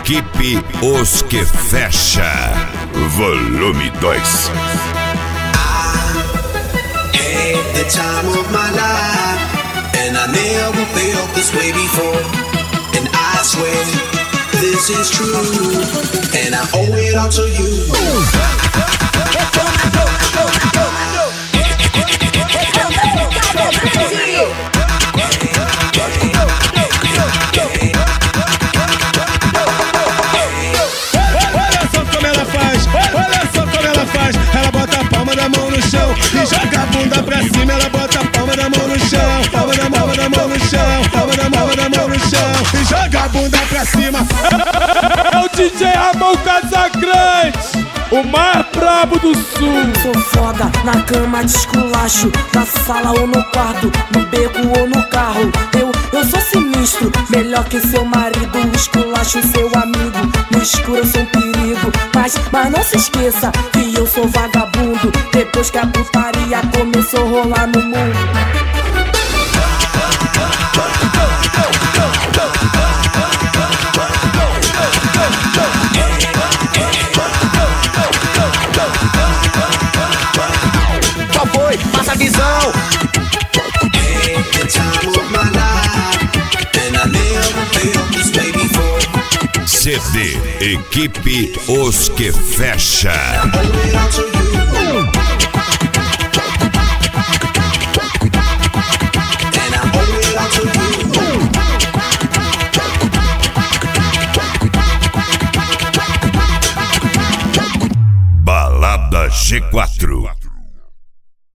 Equipe Os Que Fecha, volume 2. Had the time of my life, and I never felt this way before. And I swear this is true, and I owe it all to you. Ela bota a palma da mão no chão e joga a bunda pra cima. Ela bota a palma da mão no chão, palma da mão no chão, palma da mão no chão e joga a bunda pra cima. É o DJ Ramon Casagrande, o mais brabo do sul. Sou foda, na cama de esculacho, na sala ou no quarto, no beco ou no carro. Eu sou sinistro, melhor que seu marido. Esculacho seu amigo, no escuro eu sou um perigo. Mas não se esqueça que eu sou vagabundo. Depois que a putaria começou a rolar no mundo. Qual foi? Passa a visão. CD Equipe Os Que Fecha. Balada G4.